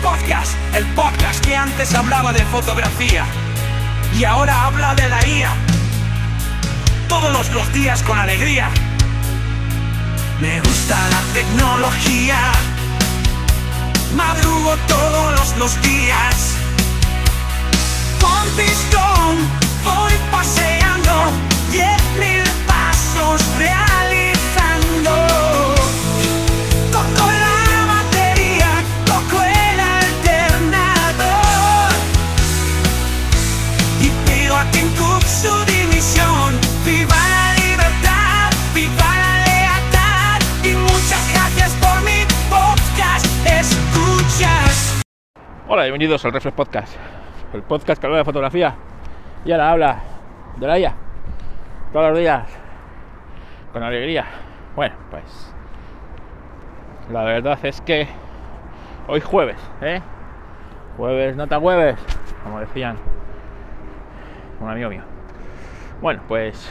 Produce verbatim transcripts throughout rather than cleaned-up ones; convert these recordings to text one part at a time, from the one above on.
Podcast, el podcast que antes hablaba de fotografía y ahora habla de la I A. Todos los días con alegría. Me gusta la tecnología. Madrugo todos los, los días. Con pistón voy paseando, diez mil pasos realizando. Toco la batería, toco el alternador y pido a Tim Cook su dimisión. ¡Viva la libertad! ¡Viva la lealtad! Y muchas gracias por mi podcast. Escuchas. Hola, bienvenidos al Reflex Podcast, el podcast que habla de fotografía y ahora habla de la I A todos los días con alegría. Bueno, pues la verdad es que hoy jueves, ¿eh? Jueves, no te jueves, como decían un amigo mío. Bueno, pues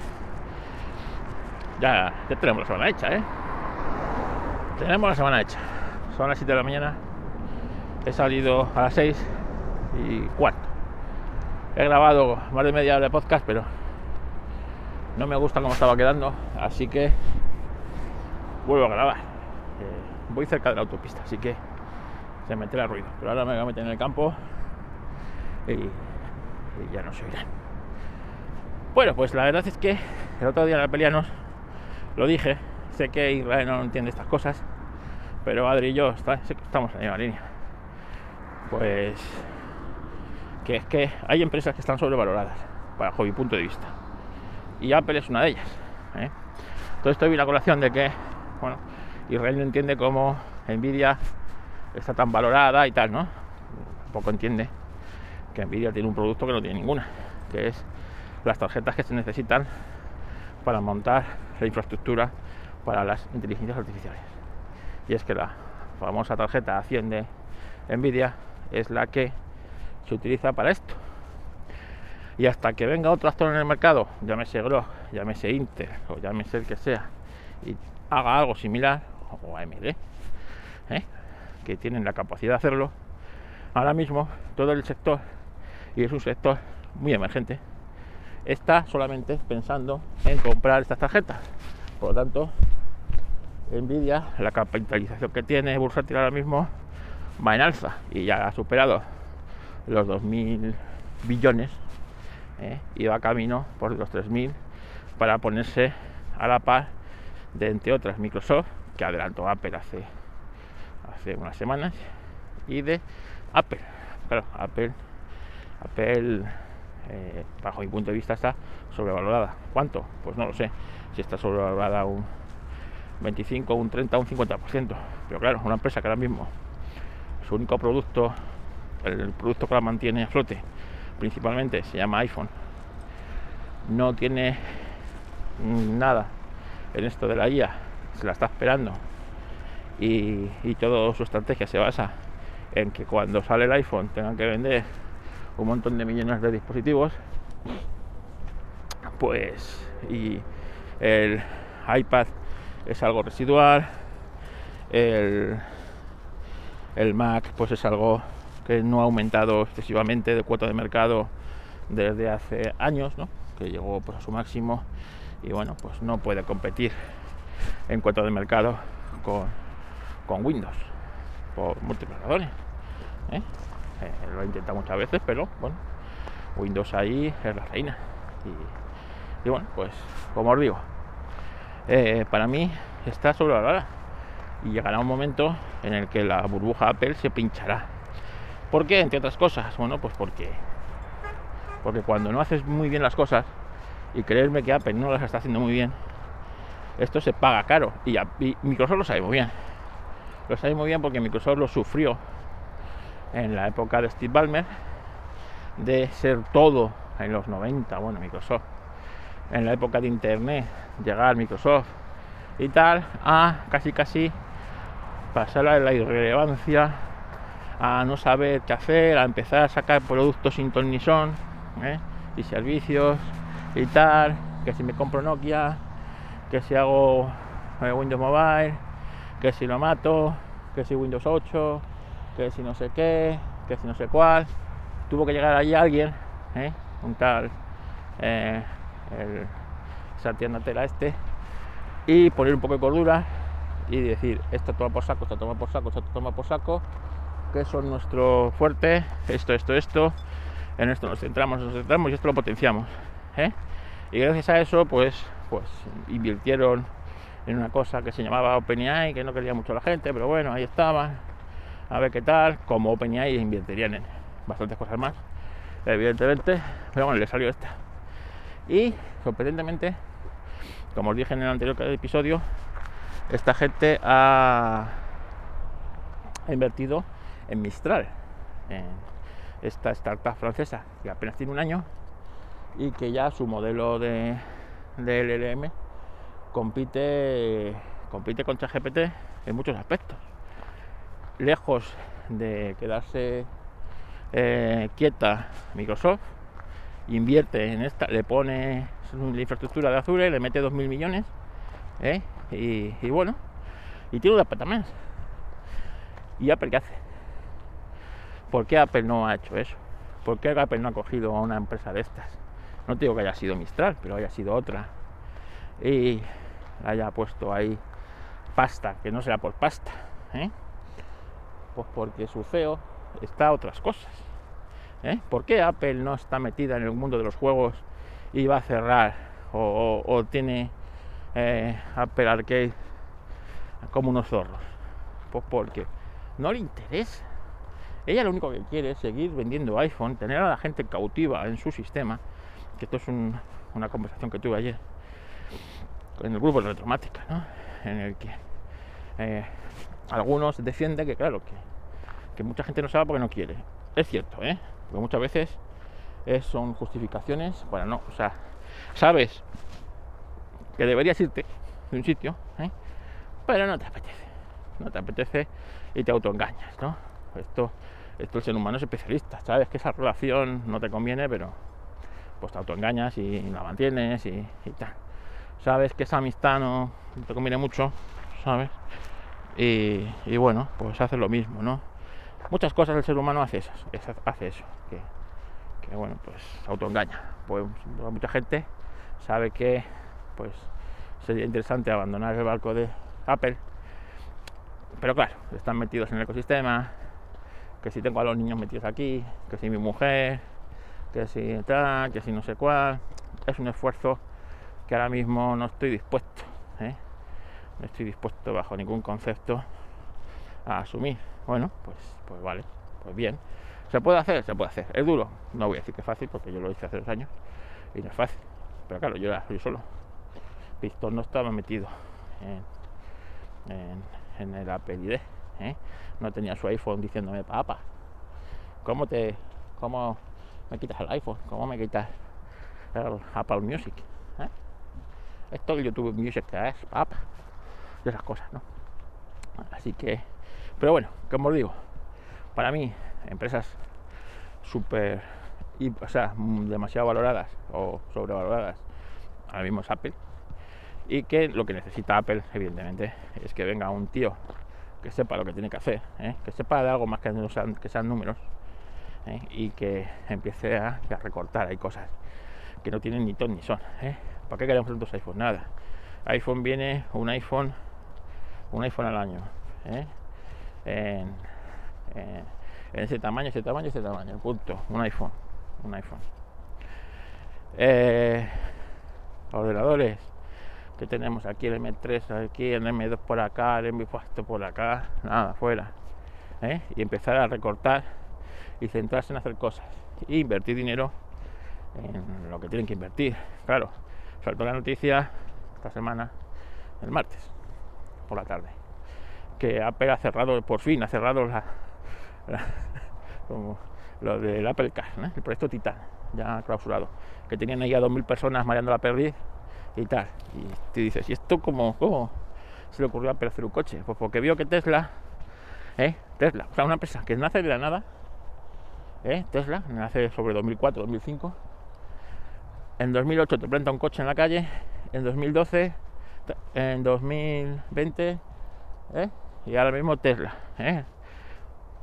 ya, ya tenemos la semana hecha, ¿eh? Tenemos la semana hecha. Son las siete de la mañana. He salido a las seis y cuarto. He grabado más de media hora de podcast, pero no me gusta cómo estaba quedando, así que vuelvo a grabar. Eh, voy cerca de la autopista, así que se me entera el ruido. Pero ahora me voy a meter en el campo y, y ya no se oirán. Bueno, pues la verdad es que el otro día en Apelianos lo dije. Sé que Israel no entiende estas cosas, pero Adri y yo está, sé que estamos en la misma línea. Pues que es que hay empresas que están sobrevaloradas bajo mi punto de vista, y Apple es una de ellas, ¿eh? Todo esto viene a colación de que, bueno, Israel no entiende cómo Nvidia está tan valorada y tal, ¿no? Tampoco entiende que Nvidia tiene un producto que no tiene ninguna, que es las tarjetas que se necesitan para montar la infraestructura para las inteligencias artificiales. Y es que la famosa tarjeta A cien de Nvidia es la que se utiliza para esto. Y hasta que venga otro actor en el mercado, llámese Groq, llámese Intel o llámese el que sea, y haga algo similar, o A M D, ¿eh? que tienen la capacidad de hacerlo, ahora mismo todo el sector, y es un sector muy emergente, está solamente pensando en comprar estas tarjetas. Por lo tanto, Nvidia, la capitalización que tiene bursátil ahora mismo, va en alza y ya ha superado los dos mil billones, ¿eh? y va camino por los tres mil para ponerse a la par de, entre otras, Microsoft, que adelantó Apple hace, hace unas semanas, y de Apple. Claro, Apple, Apple eh, bajo mi punto de vista está sobrevalorada. ¿Cuánto? Pues no lo sé. Si está sobrevalorada un veinticinco, un treinta, un cincuenta por ciento. Pero claro, una empresa que ahora mismo su único producto, el producto que la mantiene a flote principalmente, se llama iPhone, no tiene nada en esto de la I A, se la está esperando, y, y toda su estrategia se basa en que cuando sale el iPhone tengan que vender un montón de millones de dispositivos, pues, y el iPad es algo residual, el El Mac pues es algo que no ha aumentado excesivamente de cuota de mercado desde hace años, ¿no? Que llegó pues a su máximo, y bueno, pues no puede competir en cuota de mercado con, con Windows por múltiples razones, ¿eh? Eh, lo he intentado muchas veces, pero bueno, Windows ahí es la reina, y, y bueno, pues como os digo, eh, para mí está sobrevalorada. Y llegará un momento en el que la burbuja Apple se pinchará. ¿Por qué? Entre otras cosas. Bueno, pues porque porque cuando no haces muy bien las cosas, y creerme que Apple no las está haciendo muy bien, esto se paga caro. Y, y Microsoft lo sabe muy bien. Lo sabe muy bien porque Microsoft lo sufrió en la época de Steve Ballmer, de ser todo en los noventa, bueno, Microsoft, en la época de Internet, llegar Microsoft y tal, a casi casi pasar a la irrelevancia, a no saber qué hacer, a empezar a sacar productos sin ton ni son, ¿eh? y servicios y tal, que si me compro Nokia, que si hago eh, Windows Mobile, que si lo mato, que si Windows ocho, que si no sé qué, que si no sé cuál. Tuvo que llegar allí alguien, ¿eh? un tal eh, el Satya Nadella este, y poner un poco de cordura y decir, esto toma por saco, esto toma por saco, esto toma por saco, que son nuestro fuerte, esto, esto, esto, en esto nos centramos, nos centramos y esto lo potenciamos, ¿eh? Y gracias a eso, pues, pues invirtieron en una cosa que se llamaba OpenAI, que no quería mucho la gente, pero bueno, ahí estaba, a ver qué tal. Como OpenAI invertirían en bastantes cosas más, evidentemente, pero bueno, le salió esta. Y sorprendentemente, como os dije en el anterior episodio, esta gente ha invertido en Mistral, en esta startup francesa que apenas tiene un año y que ya su modelo de, de L L M compite, compite con ChatGPT en muchos aspectos. Lejos de quedarse eh, quieta Microsoft, invierte en esta, le pone la infraestructura de Azure, le mete dos mil millones, ¿eh? y, y bueno, y tiene una pata más. ¿Y Apple qué hace? ¿Por qué Apple no ha hecho eso? ¿Por qué Apple no ha cogido a una empresa de estas? No te digo que haya sido Mistral, pero haya sido otra, y haya puesto ahí pasta, que no será por pasta, ¿eh? Pues porque su C E O está a otras cosas, ¿eh? ¿Por qué Apple no está metida en el mundo de los juegos y va a cerrar o, o, o tiene eh, Apple Arcade como unos zorros? Pues porque no le interesa. Ella lo único que quiere es seguir vendiendo iPhone, tener a la gente cautiva en su sistema, que esto es un, una conversación que tuve ayer en el grupo de Retromática, ¿no? En el que eh, algunos defienden que claro, que, que mucha gente no sabe porque no quiere. Es cierto, ¿eh? Porque muchas veces es, son justificaciones para no, o sea, sabes que deberías irte de un sitio, ¿eh? Pero no te apetece, no te apetece y te autoengañas, ¿no? Esto, esto el ser humano es especialista, sabes que esa relación no te conviene, pero pues te autoengañas y, y la mantienes y, y tal. Sabes que esa amistad no te conviene mucho, ¿sabes? Y, y bueno, pues haces lo mismo, ¿no? Muchas cosas el ser humano hace eso, hace eso, que, que bueno, pues autoengaña. Pues mucha gente sabe que pues sería interesante abandonar el barco de Apple, pero claro, están metidos en el ecosistema, que si tengo a los niños metidos aquí, que si mi mujer, que si tal, que si no sé cuál, es un esfuerzo que ahora mismo no estoy dispuesto, ¿eh? No estoy dispuesto bajo ningún concepto a asumir. Bueno, pues, pues vale, pues bien. ¿Se puede hacer? Se puede hacer. ¿Es duro? No voy a decir que es fácil, porque yo lo hice hace dos años y no es fácil. Pero claro, yo era yo solo. Víctor no estaba metido en, en, en el Apple I D, ¿eh? No tenía su iPhone diciéndome, papá, ¿cómo te, cómo me quitas el iPhone? ¿Cómo me quitas el Apple Music? ¿Eh? Esto el YouTube Music que es, papá, de esas cosas, ¿no? Así que, pero bueno, como os digo, para mí, empresas súper, o sea, demasiado valoradas o sobrevaloradas, ahora mismo es Apple, y que lo que necesita Apple, evidentemente, es que venga un tío que sepa lo que tiene que hacer, ¿eh? Que sepa de algo más que, no sean, que sean números, ¿eh? Y que empiece a, a recortar. Hay cosas que no tienen ni ton ni son, ¿eh? ¿Para qué queremos tantos iPhones? Nada. iPhone viene un iPhone, un iPhone al año, ¿eh? En, en, en ese tamaño, ese tamaño, ese tamaño, punto. Un iPhone, un iPhone. Eh, ordenadores que tenemos aquí, el eme tres aquí, el eme dos por acá, el eme cuatro por acá, nada, fuera, ¿eh? Y empezar a recortar y centrarse en hacer cosas e invertir dinero en lo que tienen que invertir. Claro, saltó la noticia esta semana, el martes por la tarde, que Apple ha cerrado, por fin ha cerrado la, la, como lo del Apple Car, ¿eh? El proyecto Titan, ya clausurado, que tenían ahí a dos mil personas mareando la perdiz y tal, y te dices, ¿y esto cómo, cómo se le ocurrió a Apple hacer un coche? Pues porque vio que Tesla, ¿eh? Tesla, o sea, una empresa que nace de la nada, ¿eh? Tesla, nace sobre dos mil cuatro, dos mil cinco, en dos mil ocho te planta un coche en la calle, en dos mil doce, en dos mil veinte, ¿eh? Y ahora mismo Tesla, ¿eh?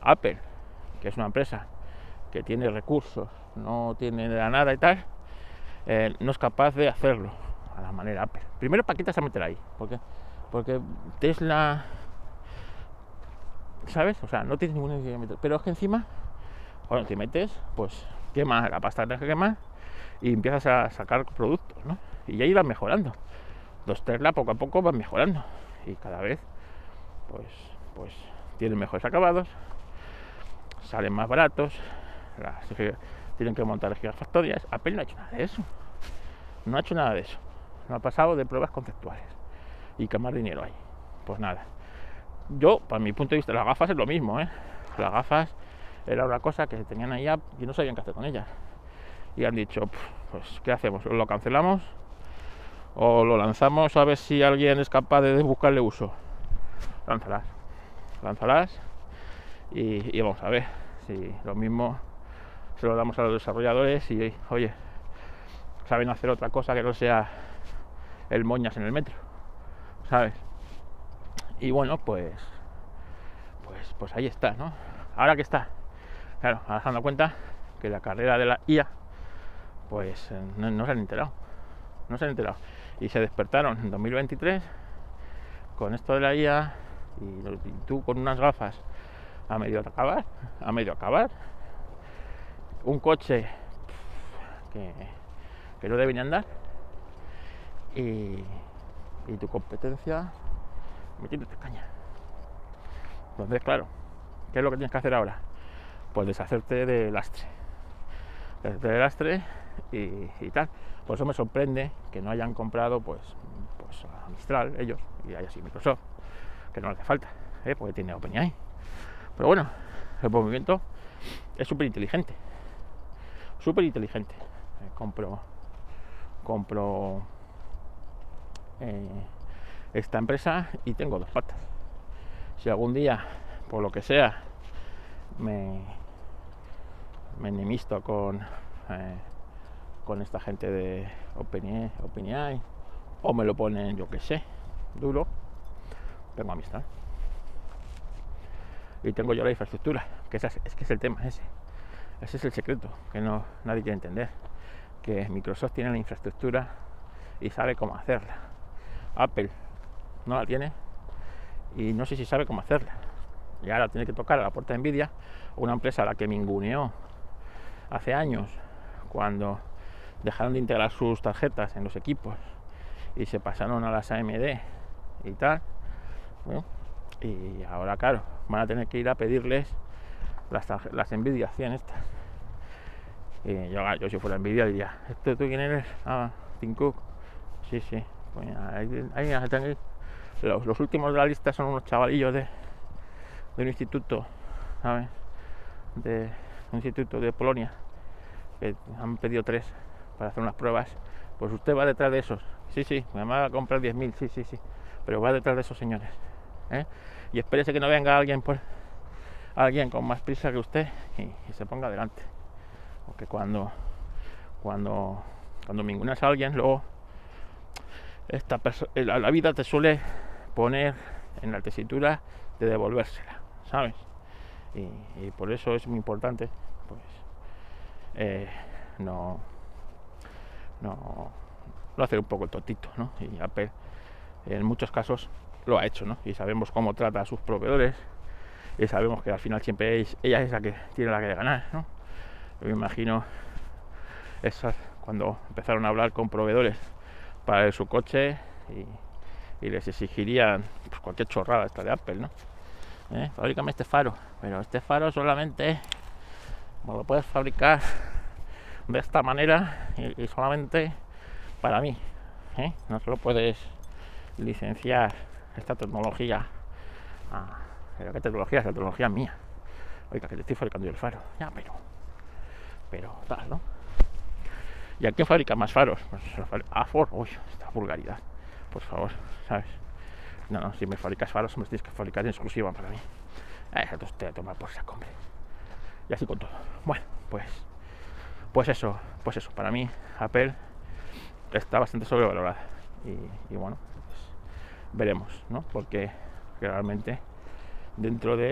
Apple, que es una empresa que tiene recursos, no tiene de la nada y tal, eh, no es capaz de hacerlo a la manera Apple. Primero, ¿para qué te vas a meter ahí? Porque, porque Tesla, ¿sabes? O sea, no tienes ninguna idea de meter. Pero es que encima, cuando te metes, pues quemas la pasta, tienes que quemar y empiezas a sacar productos, ¿no? Y ya irán mejorando. Los Tesla poco a poco van mejorando y cada vez, pues, pues tienen mejores acabados, salen más baratos, las, tienen que montar gigafactorias. Apple no ha hecho nada de eso. No ha hecho nada de eso. No ha pasado de pruebas conceptuales. ¿Y qué más dinero hay? Pues nada. Yo, para mi punto de vista, las gafas es lo mismo, ¿eh? Las gafas era una cosa que se tenían ahí y no sabían qué hacer con ellas. Y han dicho, pues, ¿qué hacemos? ¿Lo cancelamos? ¿O lo lanzamos a ver si alguien es capaz de buscarle uso? Lánzalas. Lánzalas. Y, y vamos a ver si lo mismo se lo damos a los desarrolladores y, oye, saben hacer otra cosa que no sea el moñas en el metro, ¿sabes? Y bueno, pues pues pues ahí está, ¿no? Ahora que está, claro, ahora se han dado cuenta que la carrera de la I A, pues no, no se han enterado, no se han enterado. Y se despertaron en dos mil veintitrés con esto de la I A y, y tú con unas gafas a medio acabar, a medio acabar, un coche que, que no debe ni andar y, y tu competencia metiéndote caña. Entonces, claro, ¿qué es lo que tienes que hacer ahora? Pues deshacerte de lastre, deshacerte de lastre y, y tal. Por eso me sorprende que no hayan comprado pues, pues a Mistral ellos y haya sido Microsoft, que no le hace falta, ¿eh? Porque tiene OpenAI. Pero bueno, el movimiento es súper inteligente, súper inteligente. Eh, compro, compro eh, esta empresa y tengo dos patas. Si algún día, por lo que sea, me, me enemisto con eh, con esta gente de OpenAI, OpenAI o me lo ponen, yo que sé, duro, tengo amistad. Y tengo yo la infraestructura, que es, es que es el tema ese. Ese es el secreto, que no nadie quiere entender. Que Microsoft tiene la infraestructura y sabe cómo hacerla. Apple no la tiene y no sé si sabe cómo hacerla. Y ahora tiene que tocar a la puerta de Nvidia, una empresa a la que me ninguneó hace años, cuando dejaron de integrar sus tarjetas en los equipos y se pasaron a las A M D y tal. Bueno, y ahora, claro, van a tener que ir a pedirles las, las Nvidia cien estas. Y yo, yo si fuera Nvidia diría, ¿esto tú quién eres? Ah, Tim Cook. Sí, sí. Pues ahí, ahí, ahí los, los últimos de la lista son unos chavalillos de, de un instituto, ¿sabes? De un instituto de Polonia, que han pedido tres para hacer unas pruebas. Pues usted va detrás de esos. Sí, sí, me va a comprar diez mil, sí, sí, sí. Pero va detrás de esos señores. ¿Eh? Y espérese que no venga alguien por alguien con más prisa que usted y, y se ponga adelante, porque cuando cuando cuando ninguneas a alguien, luego esta la, la vida te suele poner en la tesitura de devolvérsela, ¿sabes? Y, y por eso es muy importante, pues eh, no no no hacer un poco el totito, ¿no? Y Apple en muchos casos lo ha hecho, ¿no? Y sabemos cómo trata a sus proveedores y sabemos que al final siempre es, ella es la que tiene la que ganar, ¿no? Yo me imagino esas cuando empezaron a hablar con proveedores para su coche y, y les exigirían pues, cualquier chorrada esta de Apple, ¿no? ¿Eh? Fabrícame este faro, pero este faro solamente lo puedes fabricar de esta manera y, y solamente para mí, ¿eh? No se lo puedes licenciar esta tecnología. Ah, pero qué tecnología, es la tecnología mía. Oiga, que te estoy fabricando yo el faro. Ya, pero pero tal, ¿no? ¿Y a quién fabrica más faros? Pues a Ford. Uy, esta vulgaridad, por favor, ¿sabes? No, no, si me fabricas faros me tienes que fabricar en exclusiva para mí. Eh, entonces te tomar por saco, hombre. Y así con todo. Bueno, pues pues eso, pues eso, para mí Apple está bastante sobrevalorada y, y bueno, pues veremos, ¿no? Porque realmente dentro de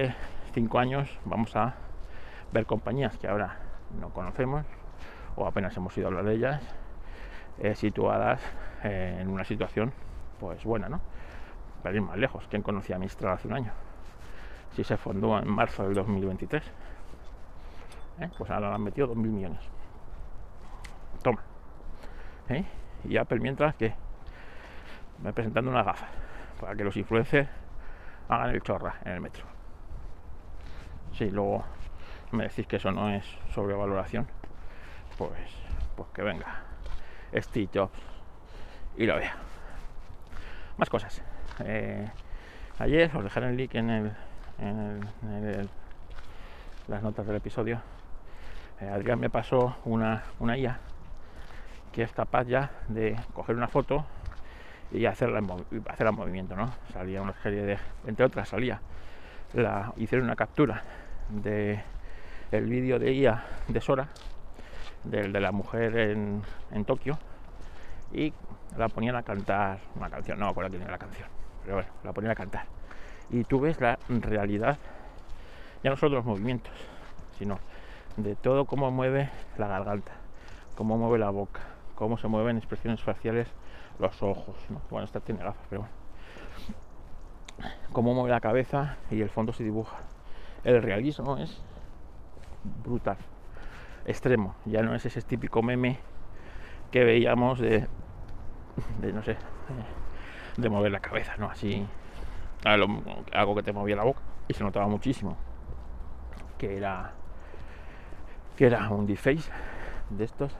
cinco años vamos a ver compañías que ahora no conocemos o apenas hemos ido a hablar de ellas, eh, situadas eh, en una situación pues buena, ¿no? Para ir más lejos, ¿quién conocía a Mistral hace un año? Si se fundó en marzo del dos mil veintitrés, ¿eh? Pues ahora le han metido dos mil millones. Toma. ¿Eh? Y Apple mientras que me presentando unas gafas para que los influencers hagan el chorra en el metro. Si luego me decís que eso no es sobrevaloración, pues, pues que venga Steve Jobs y lo vea. Más cosas. Eh, ayer os dejaré el link en, el, en, el, en el, las notas del episodio. Eh, Adrián me pasó una, una I A que es capaz ya de coger una foto y hacerla en, movi- hacerla en movimiento, ¿no? Salía una serie de, entre otras salía, la, hicieron una captura de el vídeo de I A de Sora, del de la mujer en, en Tokio, y la ponían a cantar una canción, no me acuerdo quién era la canción, pero bueno, la ponían a cantar. Y tú ves la realidad, ya no solo de los movimientos, sino de todo cómo mueve la garganta, cómo mueve la boca, cómo se mueven expresiones faciales, los ojos, ¿no? Bueno, esta tiene gafas, pero bueno. Cómo mueve la cabeza y el fondo se dibuja. El realismo es brutal, extremo. Ya no es ese típico meme que veíamos de, de no sé, de mover la cabeza, ¿no? Así, algo que te movía la boca y se notaba muchísimo que era que era un deepfake de estos,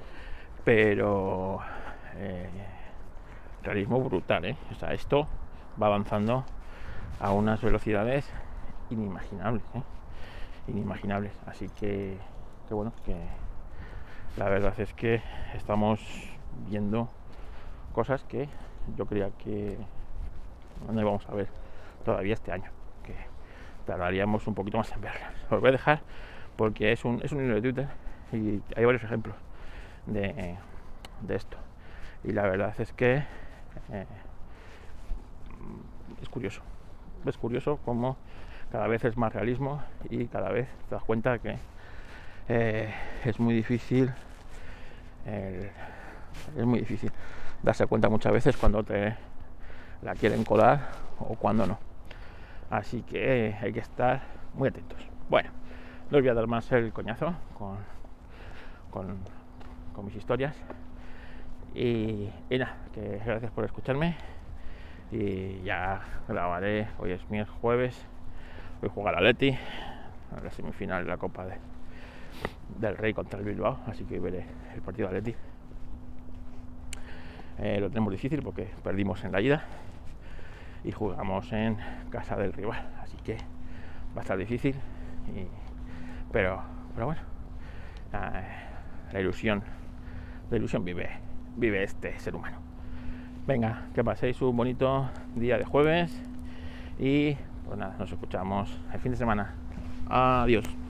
pero eh, realismo brutal, ¿eh? O sea, esto va avanzando a unas velocidades inimaginables, ¿eh? inimaginables, así que, que bueno, que la verdad es que estamos viendo cosas que yo creía que no íbamos a ver todavía este año, que tardaríamos un poquito más en verlas. Os voy a dejar porque es un, es un hilo de Twitter y hay varios ejemplos de, de esto, y la verdad es que eh, es curioso, es curioso cómo cada vez es más realismo y cada vez te das cuenta que eh, es muy difícil eh, es muy difícil darse cuenta muchas veces cuando te la quieren colar o cuando no, así que hay que estar muy atentos. Bueno, no os voy a dar más el coñazo con, con, con mis historias y, y nada, que gracias por escucharme y ya grabaré. Hoy es miércoles, jueves, voy a jugar al Atleti en la semifinal de la Copa de, del Rey contra el Bilbao, así que veré el partido de Atleti. Eh, lo tenemos difícil porque perdimos en la ida y jugamos en casa del rival, así que va a estar difícil, y, pero, pero bueno, eh, la ilusión, la ilusión vive, vive este ser humano. Venga, que paséis un bonito día de jueves y pues nada, nos escuchamos el fin de semana. Adiós.